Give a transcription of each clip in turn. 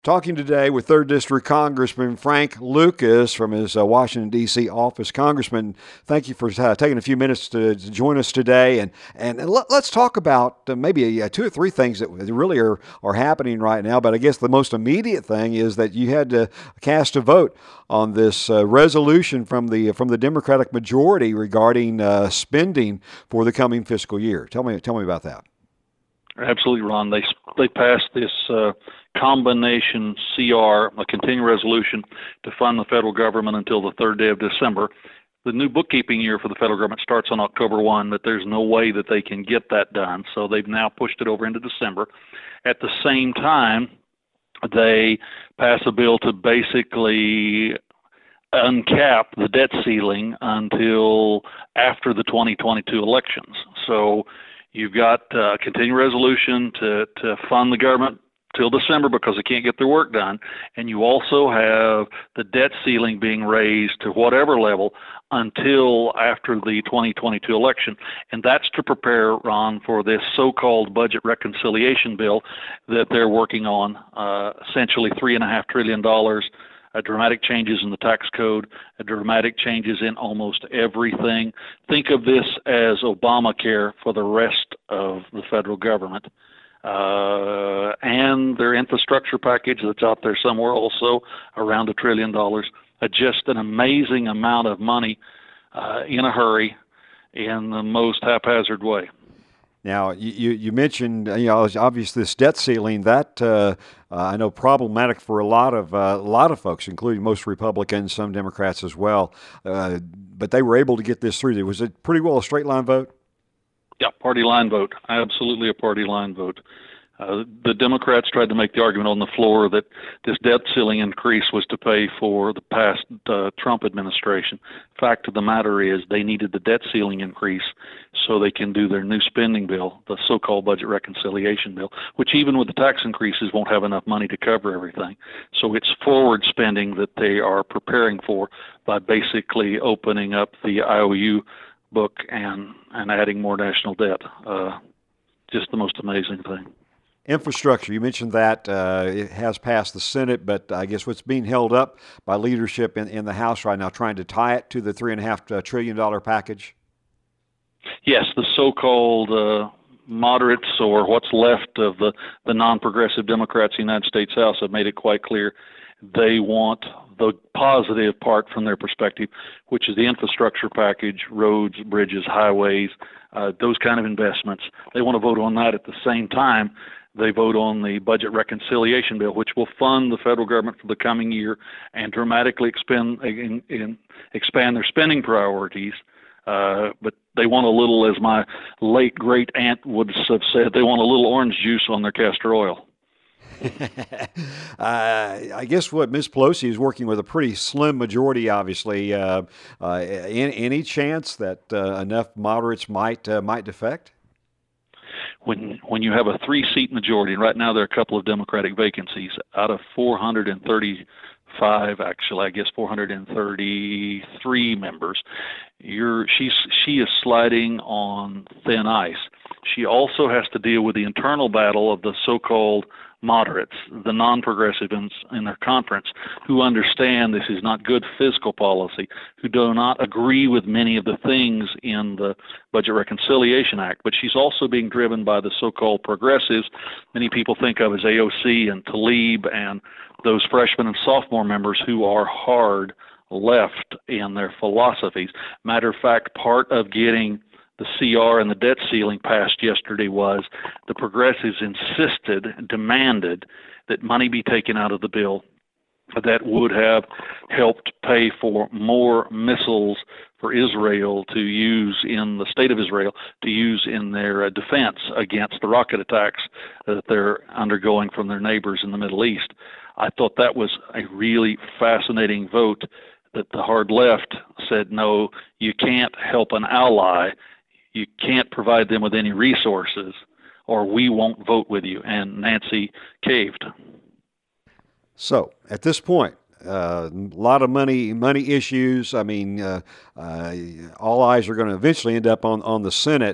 Talking today with 3rd District Congressman Frank Lucas from his Washington, D.C. office. Congressman, thank you for taking a few minutes to join us today. And let's talk about maybe 2 or 3 things that really are happening right now. But I guess the most immediate thing is that you had to cast a vote on this resolution from the Democratic majority regarding spending for the coming fiscal year. Tell me about that. Absolutely, Ron. They passed this combination CR, a continuing resolution, to fund the federal government until the 3rd day of December. The new bookkeeping year for the federal government starts on October 1, but there's no way that they can get that done, so they've now pushed it over into December. At the same time, they pass a bill to basically uncap the debt ceiling until after the 2022 elections. So you've got a continuing resolution to fund the government till December because they can't get their work done, and you also have the debt ceiling being raised to whatever level until after the 2022 election. And that's to prepare, Ron, for this so-called budget reconciliation bill that they're working on, essentially $3.5 trillion, dramatic changes in the tax code, dramatic changes in almost everything. Think of this as Obamacare for the rest of the federal government. And their infrastructure package that's out there somewhere also, around $1 trillion. Just an amazing amount of money in a hurry in the most haphazard way. Now, you mentioned, obviously this debt ceiling, that I know problematic for a lot of folks, including most Republicans, some Democrats as well. But they were able to get this through. Was it pretty well a straight line vote? Yeah, party line vote. Absolutely a party line vote. The Democrats tried to make the argument on the floor that this debt ceiling increase was to pay for the past Trump administration. Fact of the matter is they needed the debt ceiling increase so they can do their new spending bill, the so-called budget reconciliation bill, which even with the tax increases won't have enough money to cover everything. So it's forward spending that they are preparing for by basically opening up the IOU book and adding more national debt. Just the most amazing thing. Infrastructure, you mentioned that it has passed the Senate, but I guess what's being held up by leadership in the House right now, trying to tie it to the $3.5 trillion package? Yes, the so-called moderates, or what's left of the non-progressive Democrats in the United States House, have made it quite clear they want the positive part from their perspective, which is the infrastructure package, roads, bridges, highways, those kind of investments. They want to vote on that. At the same time, they vote on the budget reconciliation bill, which will fund the federal government for the coming year and dramatically expand their spending priorities. But they want a little, as my late great aunt would have said, they want a little orange juice on their castor oil. I guess what Ms. Pelosi is working with a pretty slim majority, obviously. Any chance that enough moderates might defect? When you have a 3-seat majority, and right now there are a couple of Democratic vacancies out of 435, actually, I guess 433 members, she is sliding on thin ice. She also has to deal with the internal battle of the so-called moderates, the non-progressives in their conference, who understand this is not good fiscal policy, who do not agree with many of the things in the Budget Reconciliation Act. But she's also being driven by the so-called progressives, many people think of as AOC and Tlaib and those freshman and sophomore members who are hard left in their philosophies. Matter of fact, part of getting the CR and the debt ceiling passed yesterday was the progressives demanded that money be taken out of the bill that would have helped pay for more missiles for Israel to use in the state of Israel, to use in their defense against the rocket attacks that they're undergoing from their neighbors in the Middle East. I thought that was a really fascinating vote, that the hard left said, no, you can't help an ally. You can't provide them with any resources, or we won't vote with you. And Nancy caved. So at this point, a lot of money issues. I mean, all eyes are going to eventually end up on the Senate.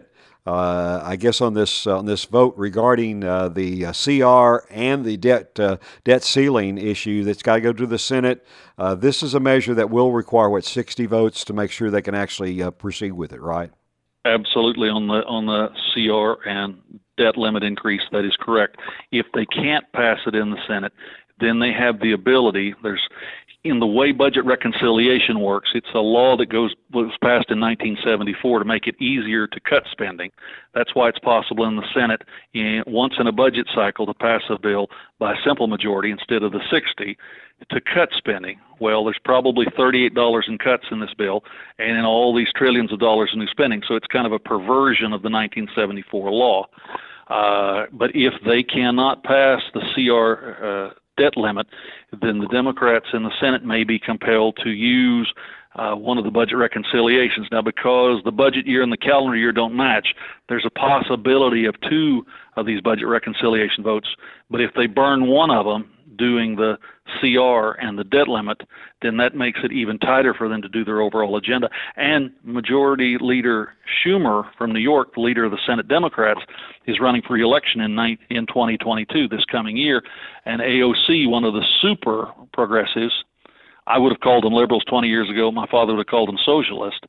I guess on this vote regarding the CR and the debt ceiling issue that's got to go to the Senate. This is a measure that will require 60 votes to make sure they can actually proceed with it, right? Absolutely, on the CR and debt limit increase, that is correct. If they can't pass it in the Senate, then they have the ability. In the way budget reconciliation works, it's a law that was passed in 1974 to make it easier to cut spending. That's why it's possible in the Senate once in a budget cycle to pass a bill by a simple majority instead of the 60 to cut spending. Well, there's probably $38 in cuts in this bill and in all these trillions of dollars in new spending. So it's kind of a perversion of the 1974 law. But if they cannot pass the CR debt limit, then the Democrats in the Senate may be compelled to use one of the budget reconciliations. Now, because the budget year and the calendar year don't match, there's a possibility of two of these budget reconciliation votes. But if they burn one of them doing the CR and the debt limit, then that makes it even tighter for them to do their overall agenda. And Majority Leader Schumer from New York, the leader of the Senate Democrats, is running for re-election in 2022, this coming year. And AOC, one of the super progressives, I would have called them liberals 20 years ago. My father would have called them socialist.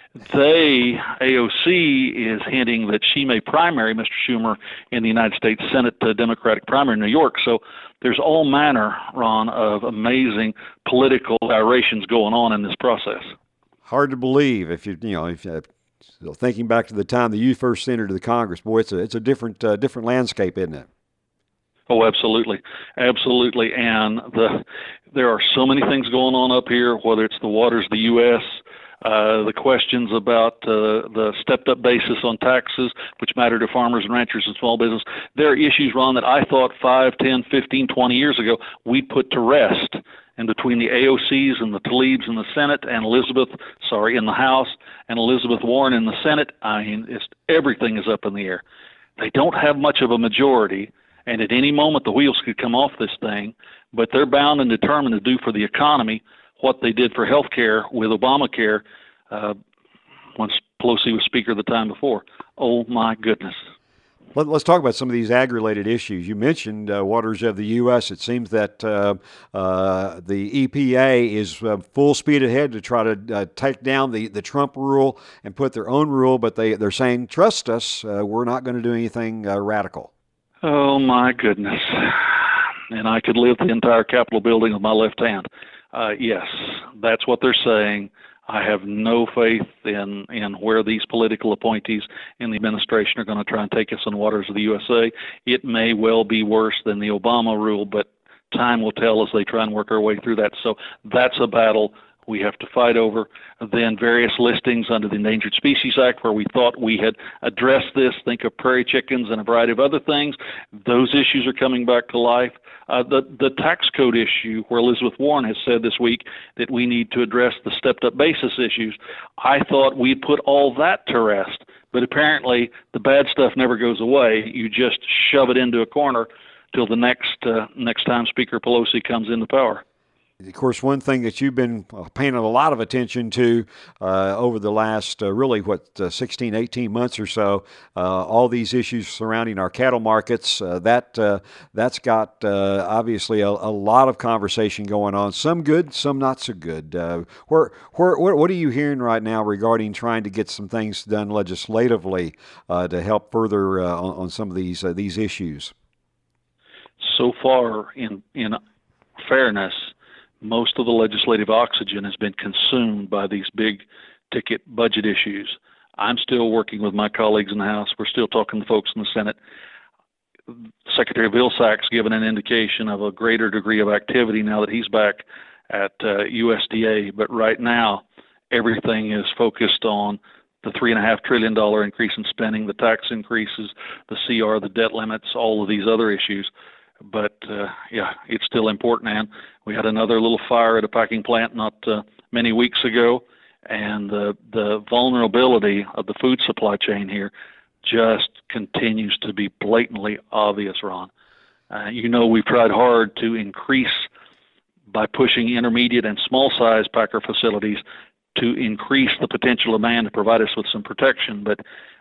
AOC is hinting that she may primary Mr. Schumer in the United States Senate Democratic primary in New York. So there's all manner, Ron, of amazing political gyrations going on in this process. Hard to believe if thinking back to the time that you first entered the Congress, boy, it's a different landscape, isn't it? Oh, absolutely, absolutely. And there are so many things going on up here, whether it's the waters of the U.S., the questions about the stepped-up basis on taxes, which matter to farmers and ranchers and small business. There are issues, Ron, that I thought 5, 10, 15, 20 years ago we'd put to rest. And between the AOCs and the Tlaibs in the Senate and in the House, and Elizabeth Warren in the Senate, everything is up in the air. They don't have much of a majority, and at any moment the wheels could come off this thing, but they're bound and determined to do for the economy what they did for health care with Obamacare once Pelosi was Speaker the time before. Oh, my goodness. Let's talk about some of these ag-related issues. You mentioned waters of the U.S. It seems that the EPA is full speed ahead to try to take down the Trump rule and put their own rule, but they're saying, trust us, we're not going to do anything radical. Oh, my goodness. And I could lift the entire Capitol building with my left hand. Yes, that's what they're saying. I have no faith in where these political appointees in the administration are going to try and take us on the waters of the USA. It may well be worse than the Obama rule, but time will tell as they try and work our way through that. So that's a battle we have to fight over. Then various listings under the Endangered Species Act where we thought we had addressed this, think of prairie chickens and a variety of other things. Those issues are coming back to life. The tax code issue where Elizabeth Warren has said this week that we need to address the stepped-up basis issues. I thought we'd put all that to rest, but apparently the bad stuff never goes away. You just shove it into a corner till the next time Speaker Pelosi comes into power. Of course, one thing that you've been paying a lot of attention to over the last 16, 18 months or so, all these issues surrounding our cattle markets, that's got obviously a lot of conversation going on, some good, some not so good. What are you hearing right now regarding trying to get some things done legislatively to help further on some of these issues? So far, in fairness, most of the legislative oxygen has been consumed by these big ticket budget issues. I'm still working with my colleagues in the House. We're still talking to folks in the Senate. Secretary Vilsack's given an indication of a greater degree of activity now that he's back at USDA. But right now, everything is focused on the $3.5 trillion increase in spending, the tax increases, the CR, the debt limits, all of these other issues. But, it's still important, and we had another little fire at a packing plant not many weeks ago, and the vulnerability of the food supply chain here just continues to be blatantly obvious, Ron. We've tried hard to increase by pushing intermediate and small-size packer facilities to increase the potential demand to provide us with some protection, but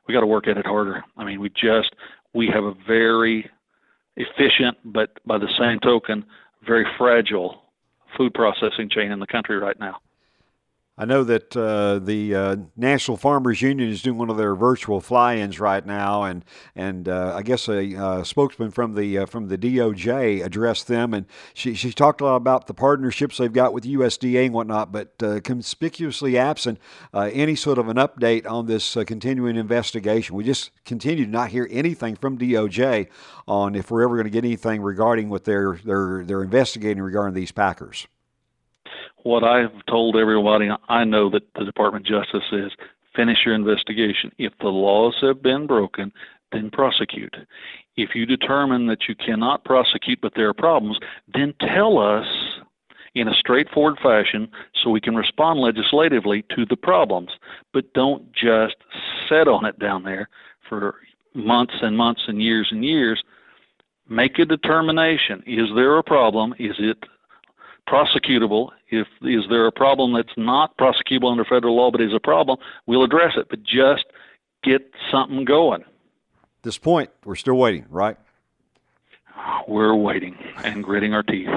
we got to work at it harder. I mean, we have a very efficient, but by the same token, very fragile food processing chain in the country right now. I know that the National Farmers Union is doing one of their virtual fly-ins right now, and I guess a spokesman from the DOJ addressed them, and she talked a lot about the partnerships they've got with USDA and whatnot, but conspicuously absent any sort of an update on this continuing investigation. We just continue to not hear anything from DOJ on if we're ever going to get anything regarding what they're investigating regarding these packers. What I've told everybody I know that the Department of Justice is, finish your investigation. If the laws have been broken, then prosecute. If you determine that you cannot prosecute but there are problems, then tell us in a straightforward fashion so we can respond legislatively to the problems. But don't just sit on it down there for months and months and years. Make a determination. Is there a problem? Is it prosecutable? Is there a problem that's not prosecutable under federal law but is a problem, we'll address it. But just get something going. At this point, we're still waiting, right? We're waiting and gritting our teeth.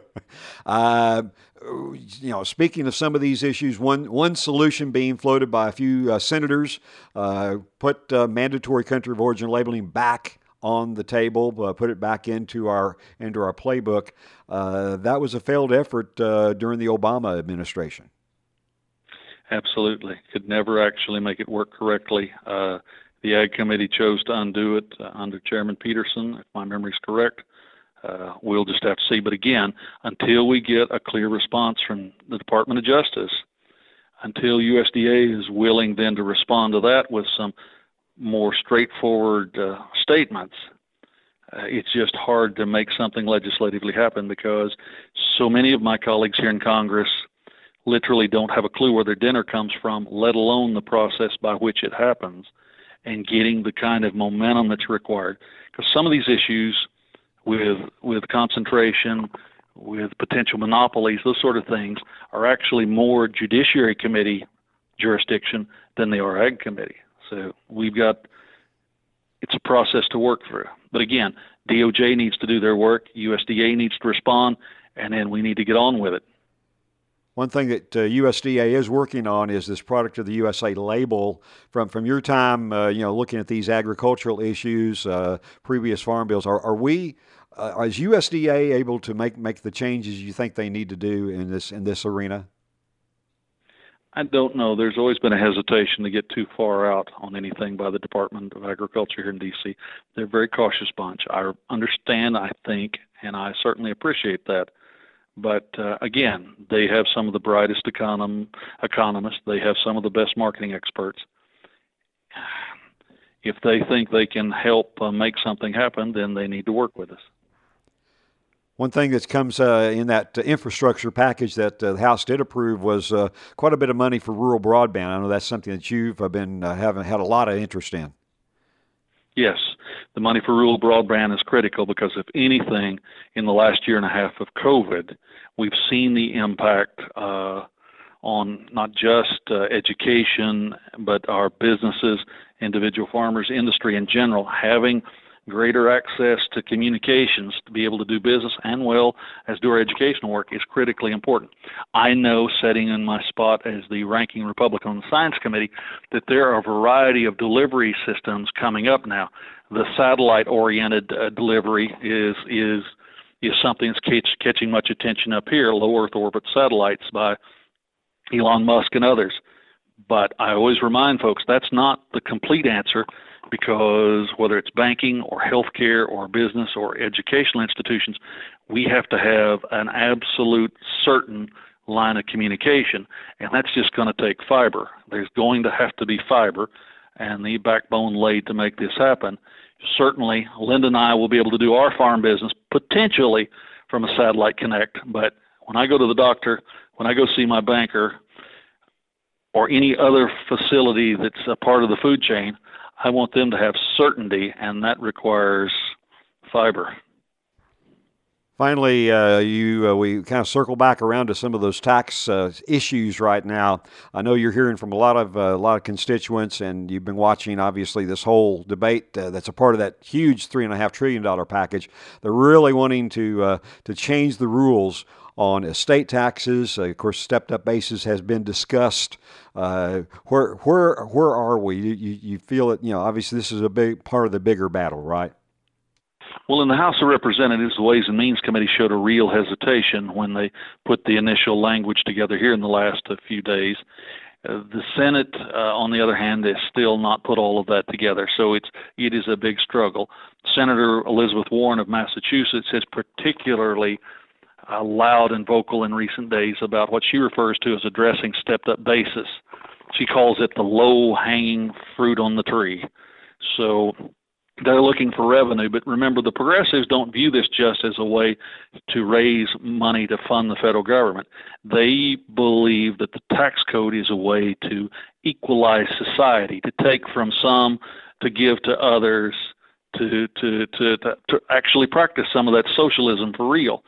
Speaking of some of these issues, one solution being floated by a few senators, put mandatory country of origin labeling back on the table, put it back into our playbook. That was a failed effort during the Obama administration. Absolutely. Could never actually make it work correctly. The Ag Committee chose to undo it under Chairman Peterson, if my memory is correct. We'll just have to see. But again, until we get a clear response from the Department of Justice, until USDA is willing then to respond to that with some more straightforward statements, it's just hard to make something legislatively happen because so many of my colleagues here in Congress literally don't have a clue where their dinner comes from, let alone the process by which it happens and getting the kind of momentum that's required. Because some of these issues with concentration, with potential monopolies, those sort of things are actually more Judiciary Committee jurisdiction than they are Ag Committee. So it's a process to work through. But again, DOJ needs to do their work, USDA needs to respond, and then we need to get on with it. One thing that USDA is working on is this Product of the USA label. From your time, looking at these agricultural issues, previous farm bills, is USDA able to make the changes you think they need to do in this arena? I don't know. There's always been a hesitation to get too far out on anything by the Department of Agriculture here in D.C. They're a very cautious bunch. I understand, I think, and I certainly appreciate that. But again, they have some of the brightest economists. They have some of the best marketing experts. If they think they can help make something happen, then they need to work with us. One thing that comes in that infrastructure package that the House did approve was quite a bit of money for rural broadband. I know that's something that you've been having had a lot of interest in. Yes, the money for rural broadband is critical because if anything, in the last year and a half of COVID, we've seen the impact on not just education, but our businesses, individual farmers, industry in general, having greater access to communications to be able to do business and well as do our educational work is critically important. I know, sitting in my spot as the ranking Republican on the Science Committee, that there are a variety of delivery systems coming up now. The satellite-oriented delivery is something that's catching much attention up here, low Earth orbit satellites by Elon Musk and others. But I always remind folks that's not the complete answer, because whether it's banking or healthcare or business or educational institutions, we have to have an absolute certain line of communication, and that's just going to take fiber. There's going to have to be fiber and the backbone laid to make this happen. Certainly, Linda and I will be able to do our farm business potentially from a satellite connect, but when I go to the doctor, when I go see my banker, or any other facility that's a part of the food chain, I want them to have certainty, and that requires fiber. Finally, we kind of circle back around to some of those tax issues right now. I know you're hearing from a lot of constituents, and you've been watching obviously this whole debate that's a part of that huge $3.5 trillion package. They're really wanting to change the rules on estate taxes. Of course, stepped up basis has been discussed. Where are we? You feel it? Obviously this is a big part of the bigger battle, right? Well, in the House of Representatives, the Ways and Means Committee showed a real hesitation when they put the initial language together here in the last few days. The Senate, on the other hand, has still not put all of that together, so it is a big struggle. Senator Elizabeth Warren of Massachusetts has particularly loud and vocal in recent days about what she refers to as addressing stepped-up basis. She calls it the low-hanging fruit on the tree. So they're looking for revenue, but remember, the progressives don't view this just as a way to raise money to fund the federal government. They believe that the tax code is a way to equalize society, to take from some to give to others, to actually practice some of that socialism for real.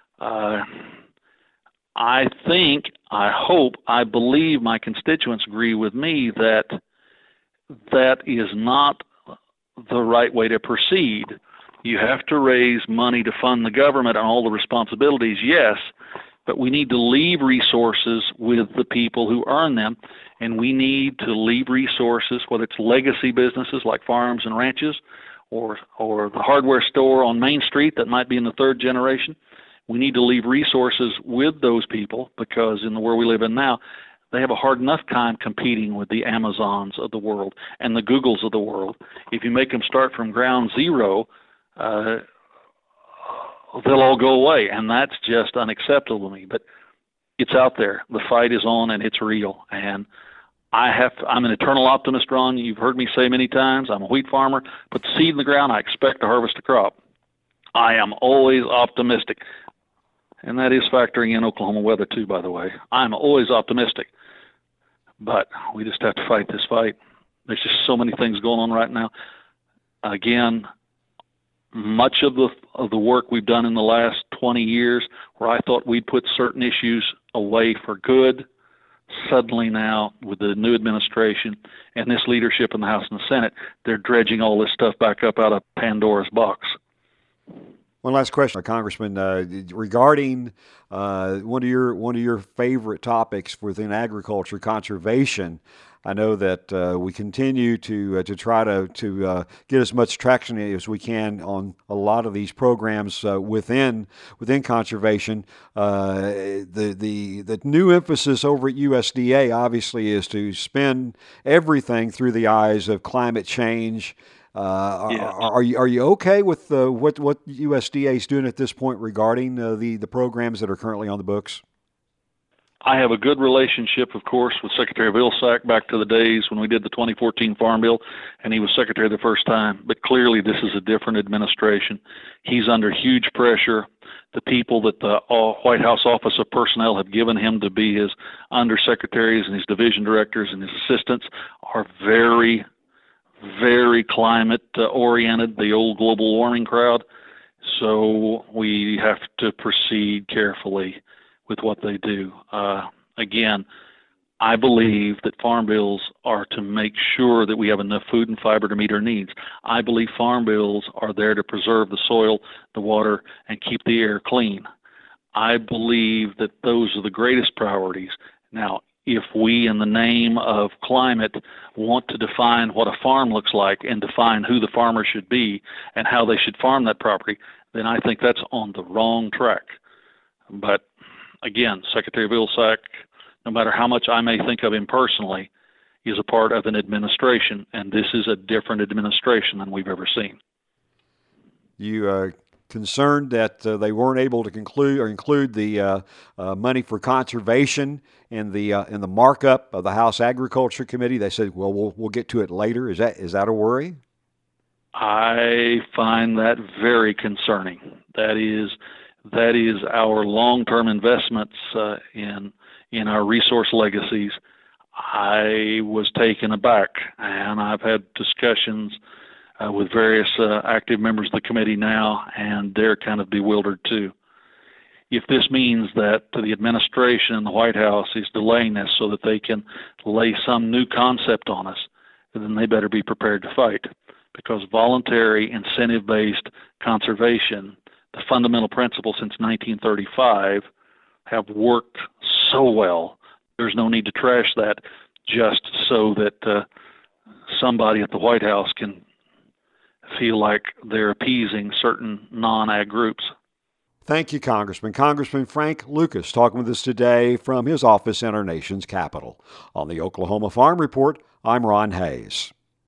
I think, I hope, I believe my constituents agree with me that that is not the right way to proceed. You have to raise money to fund the government and all the responsibilities, yes, but we need to leave resources with the people who earn them, and we need to leave resources, whether it's legacy businesses like farms and ranches or the hardware store on Main Street that might be in the third generation. We need to leave resources with those people because in the world we live in now, they have a hard enough time competing with the Amazons of the world and the Googles of the world. If you make them start from ground zero, they'll all go away, and that's just unacceptable to me. But it's out there. The fight is on, and it's real. And I'm an eternal optimist, Ron. You've heard me say many times, I'm a wheat farmer. Put the seed in the ground, I expect to harvest a crop. I am always optimistic. And that is factoring in Oklahoma weather, too, by the way. I'm always optimistic. But we just have to fight this fight. There's just so many things going on right now. Again, much of the work we've done in the last 20 years, where I thought we'd put certain issues away for good, suddenly now, with the new administration and this leadership in the House and the Senate, they're dredging all this stuff back up out of Pandora's box. One last question, Congressman, regarding one of your favorite topics within agriculture, conservation. I know that we continue to try to get as much traction as we can on a lot of these programs within conservation. The new emphasis over at USDA obviously is to spin everything through the eyes of climate change. Are you okay with what USDA is doing at this point regarding the programs that are currently on the books? I have a good relationship, of course, with Secretary Vilsack back to the days when we did the 2014 Farm Bill, and he was Secretary the first time. But clearly this is a different administration. He's under huge pressure. The people that the White House Office of Personnel have given him to be his undersecretaries and his division directors and his assistants are very climate oriented, the old global warming crowd. So we have to proceed carefully with what they do. Again, I believe that farm bills are to make sure that we have enough food and fiber to meet our needs. I believe farm bills are there to preserve the soil, the water, and keep the air clean. I believe that those are the greatest priorities. Now, if we, in the name of climate, want to define what a farm looks like and define who the farmer should be and how they should farm that property, then I think that's on the wrong track. But again, Secretary Vilsack, no matter how much I may think of him personally, is a part of an administration, and this is a different administration than we've ever seen. You concerned that they weren't able to include the money for conservation in the markup of the House Agriculture Committee? They said, "Well, we'll get to it later." Is that a worry? I find that very concerning. That is our long-term investments in our resource legacies. I was taken aback, and I've had discussions with various active members of the committee now, and they're kind of bewildered too. if this means that the administration and the White House is delaying this so that they can lay some new concept on us, then they better be prepared to fight. Because voluntary, incentive-based conservation, the fundamental principle since 1935, have worked so well. There's no need to trash that just so that somebody at the White House can feel like they're appeasing certain non-ag groups. Thank you, Congressman. Congressman Frank Lucas talking with us today from his office in our nation's capital. On the Oklahoma Farm Report, I'm Ron Hayes.